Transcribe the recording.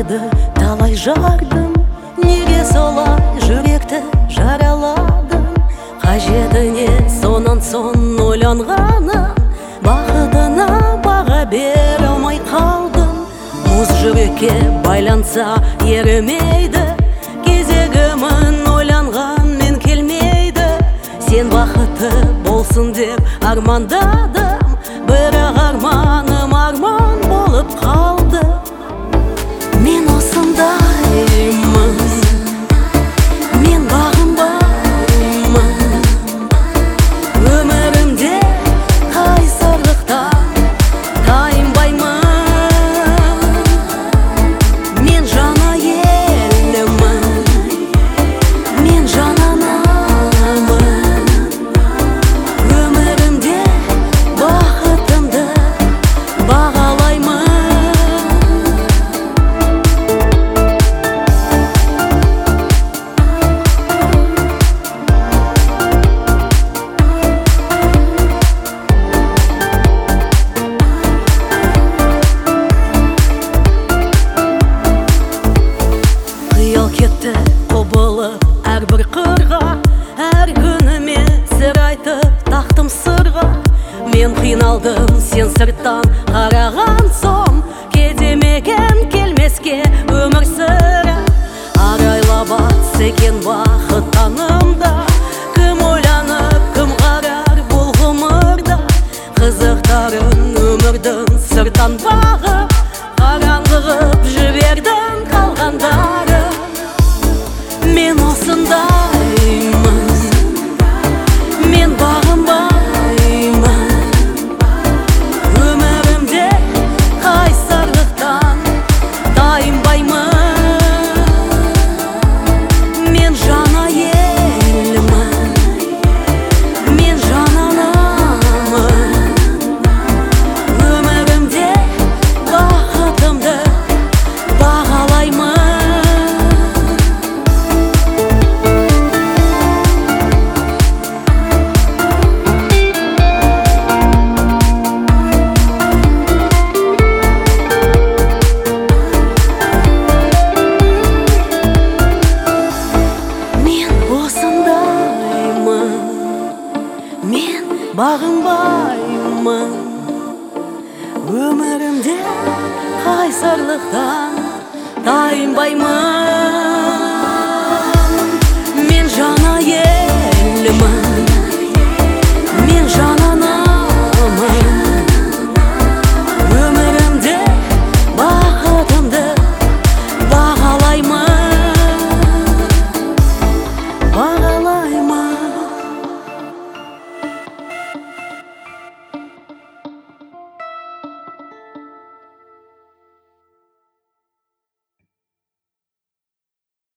барды талай жардым, неге солай жүректі жараладым? Қажетіне сонан сон ойланғаным, бақытына баға бере алмай қалдым. Мұз жүрекке байланса ерімейді, кезегімін ойланғанмен келмейді. Сен бақытты болсын деп армандадым, бірақ арманым арман болып қалды. Мен осындаймын, мен бағынбаймын, өмірімде қайсарлықтан тайынбаймын. Мен жана елімін, мен жананамын, өмірімде бақытымды бағалаймын. Қиял кетті құбылып әрбір қырға, әр күніме сыр айтып тақтым сырға. Мен қиналдым сен сырттан қараған соң, кетемеген келмеске өмір сыры. Арайлап атса екен бақыт таңымда, кім ойланып кім қарар бұл ғұмырда? Қызықтарын өмірдің сырттан бағып, қараңғығып жібердің қалғандары. Мен осындаймын, мен бағынбаймын, өмірімде қайсарлықтан тайынбаймын. Мен жана елімін, мен жананамын, өмірімде бақытымды бағалаймын. Мен бағынбаймын, өмірімде қайсарлықтан тайынбаймын.